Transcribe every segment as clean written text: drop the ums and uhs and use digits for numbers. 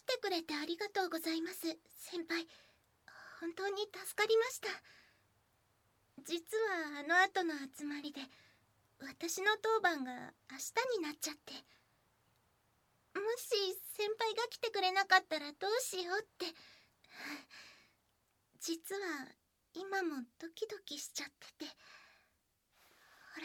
てくれてありがとうございます、先輩。本当に助かりました。実はあの後の集まりで私の当番が明日になっちゃって、もし先輩が来てくれなかったらどうしようって。実は今もドキドキしちゃってて。ほら。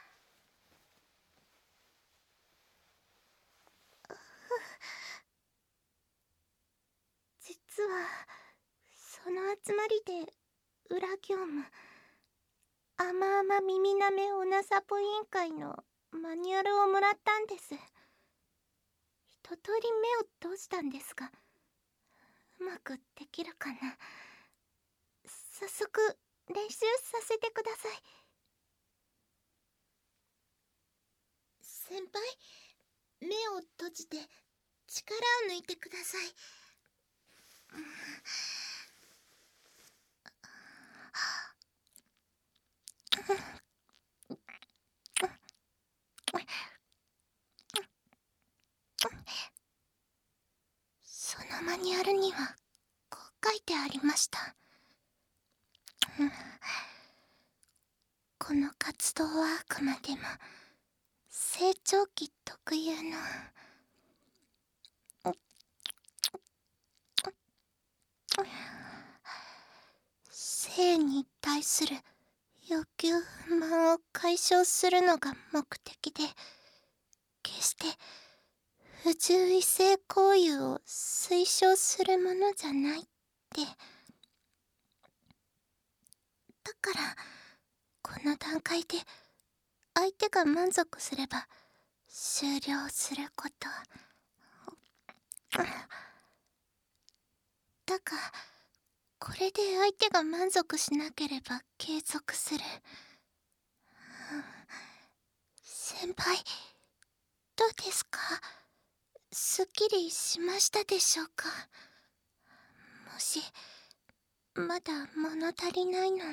実はその集まりで裏業務、甘々耳なめおなさぽ委員会のマニュアルをもらったんです。一通り目を通したんですが、うまくできるかな。早速練習させてください。先輩、目を閉じて力を抜いてください。そのマニュアルにはこう書いてありました。この活動はあくまでも成長期特有の性に対する欲求不満を解消するのが目的で、決して不従意性行為を推奨するものじゃないって。だからこの段階で相手が満足すれば終了すること。だがこれで相手が満足しなければ継続する。先輩、どうですか？すっきりしましたでしょうか？もしまだ物足りないのなら。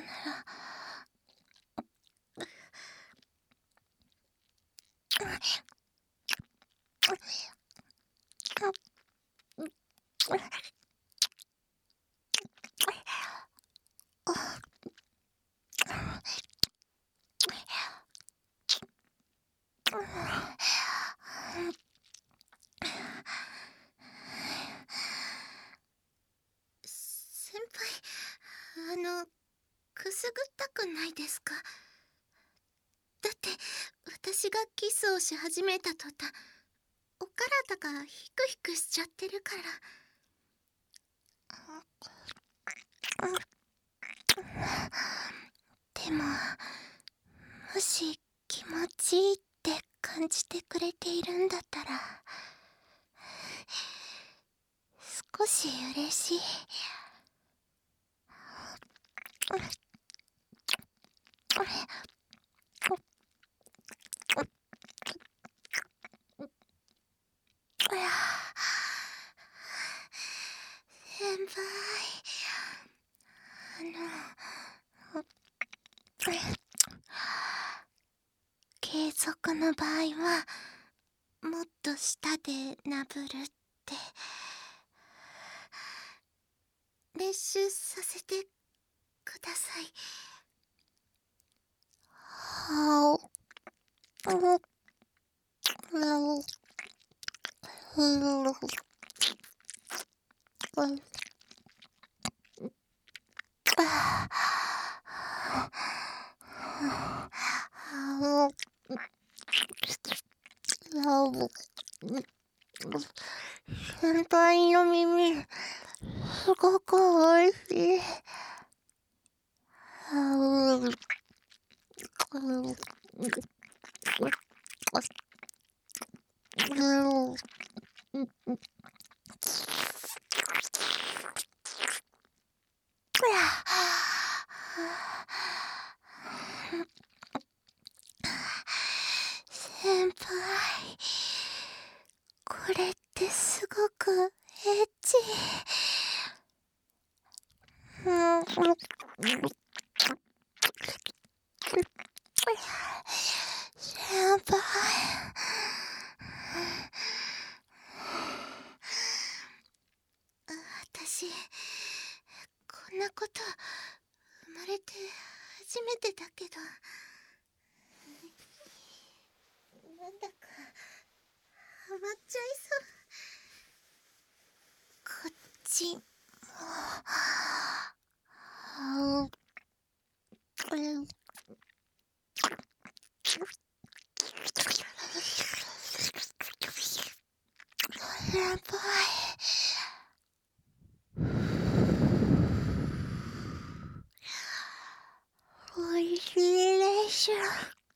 先輩、くすぐったくないですか？だって私がキスをし始めた途端、お体がヒクヒクしちゃってるから。でももし気持ちいいって感じてくれているんだったら少し嬉しい。先輩、継続の場合はもっと舌でなぶるって練習させてください。先輩の耳、すごくおいしい。先輩、これってすごくエッチ。先輩、 私こんなこと生まれて初めてだけど、なんだかハマっちゃいそう。こっちもやばい。おいしいでしょ。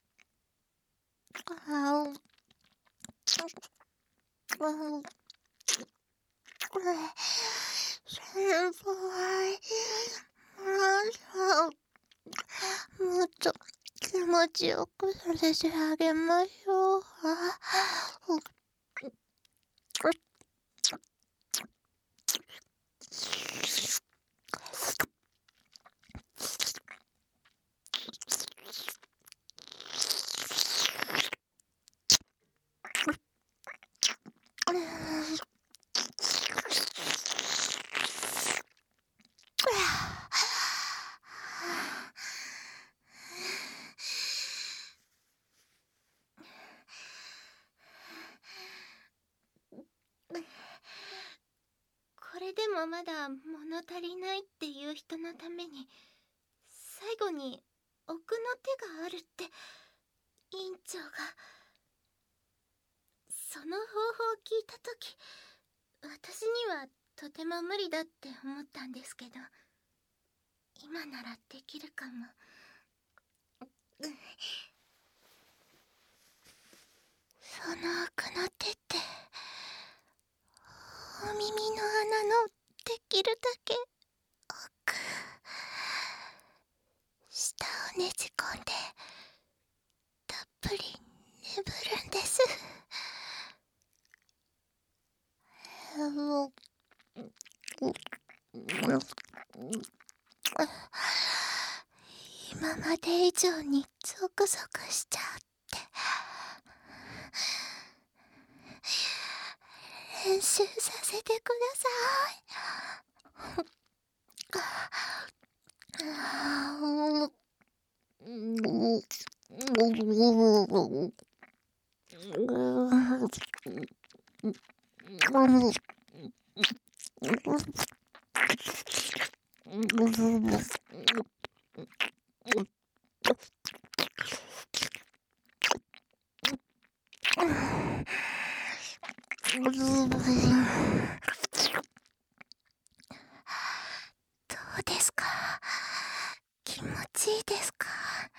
先輩、もっと気持ちよくさせてあげましょう。これでもまだ物足りないっていう人のために最後に奥の手があるって委員長が。その方法を聞いた時、私にはとても無理だって思ったんですけど、今ならできるかも。その奥の手ってお耳の穴のできるだけ奥、舌をねじ込んでたっぷり眠るんです。今まで以上にゾクゾクしちゃって、練習させてください。どうですか？気持ちいいですか？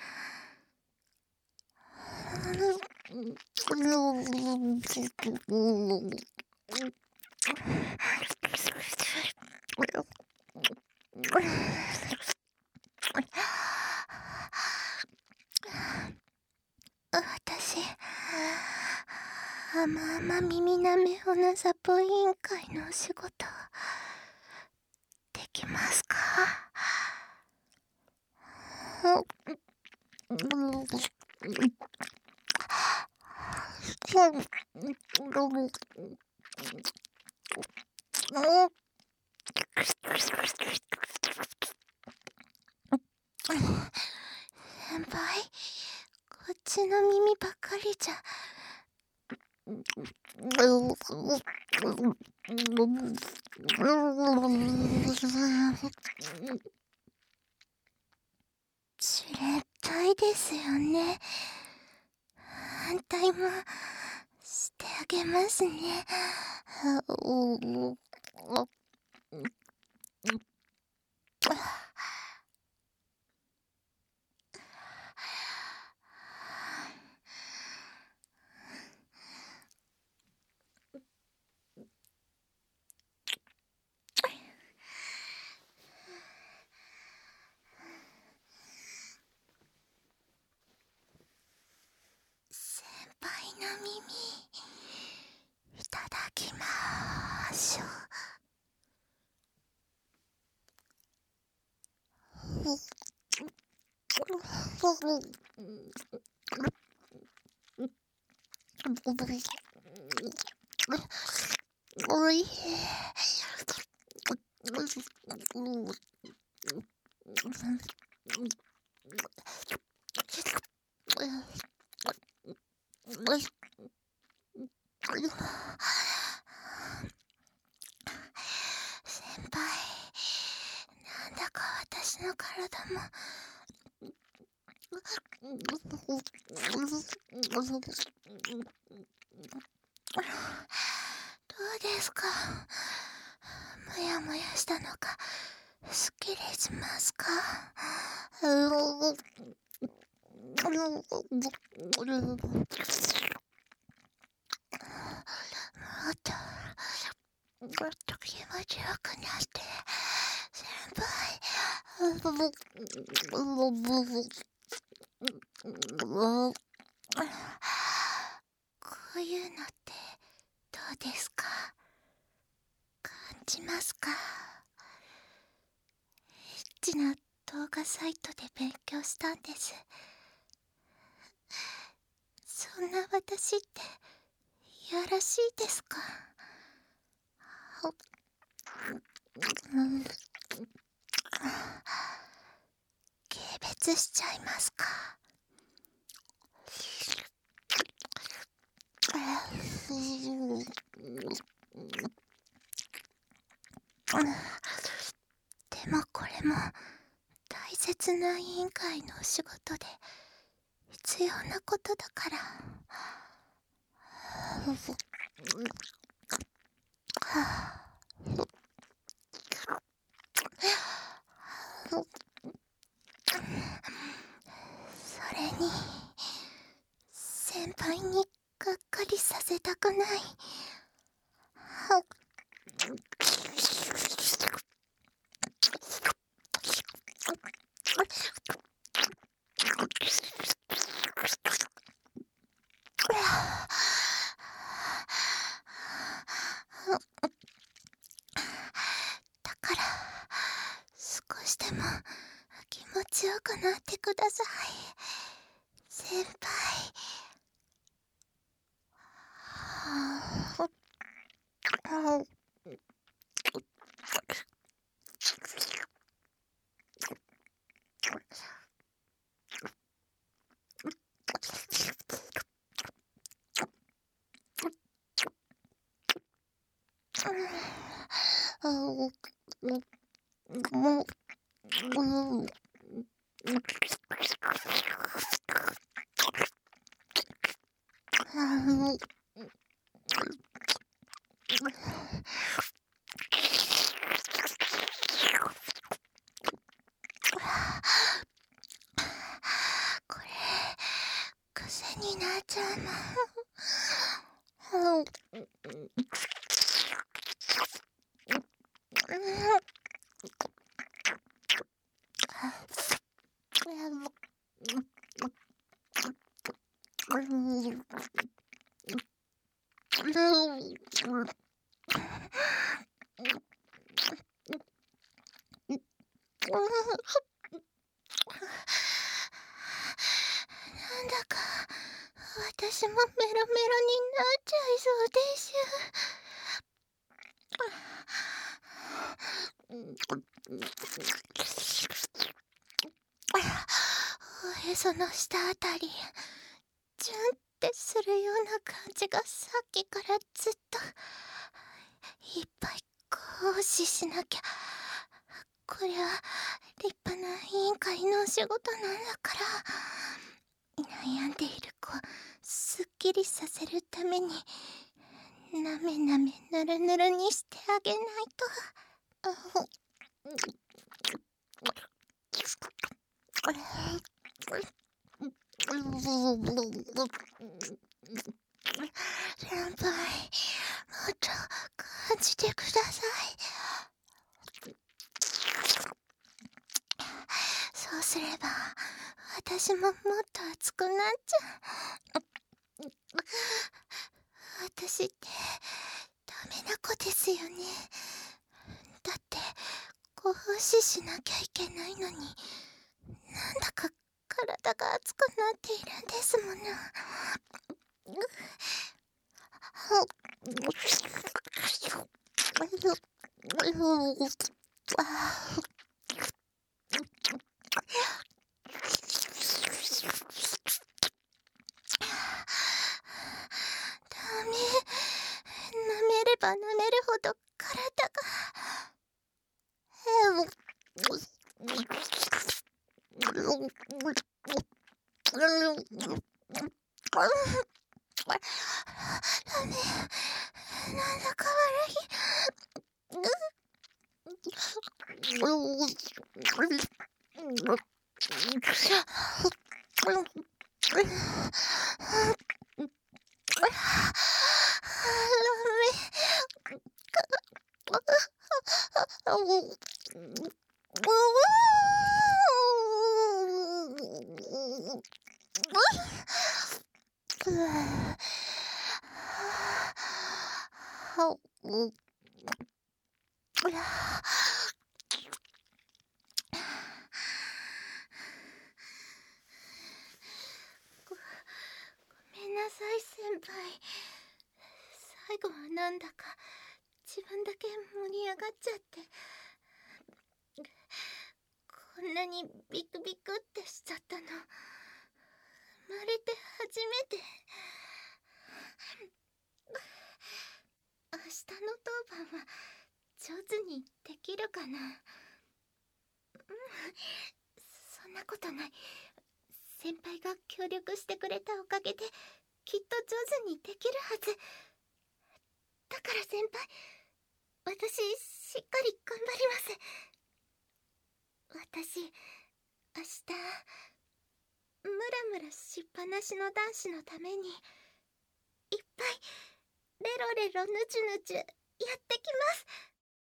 私、甘々耳なめおなさぽ委員会のお仕事できますか？先輩、こっちの耳ばっかりじゃ。じれったいですよね。反対もしてあげますね。先輩の耳いただきまーしょ。おいしい。 先輩、なんだか私の体もどうですか？もやもやしたのかすっきりしますか？もっと気持ちよくなって先輩。こういうのってどうですか？感じますか？エッチな動画サイトで勉強したんです。そんな私っていやらしいですか？軽蔑しちゃいますか？でもこれも大切な委員会のお仕事で必要なことだから。それに先輩にがっかりさせたくない。だから少しでも気持ちよくなってください先輩。これ癖になっちゃうの。なんだか私もメロメロになっちゃいそうでしおへその下あたりチュンってするような感じがさっきからずっと。いっぱい行使しなきゃ。こりゃ立派な委員会のお仕事なんだから。悩んでいる子すっきりさせるためになめなめぬるぬるにしてあげないと。先輩、もっと感じてください。そうすれば私ももっと熱くなっちゃう。私ってダメな子ですよね。だってご奉仕しなきゃいけないのになんだか体が熱くなっているんですもの。 ダメ、舐めれば舐めるほど体が。ダメ、なんだか悪い。ごめんなさい先輩。最後はなんだか自分だけ盛り上がっちゃって、こんなにビクビクってしちゃったの生まれて初めて。明日の当番は上手にできるかな。そんなことない。先輩が協力してくれたおかげできっと上手にできるはず。だから先輩、私しっかり頑張ります。私明日ムラムラしっぱなしの男子のためにいっぱいレロレロヌチュヌチュやってきます。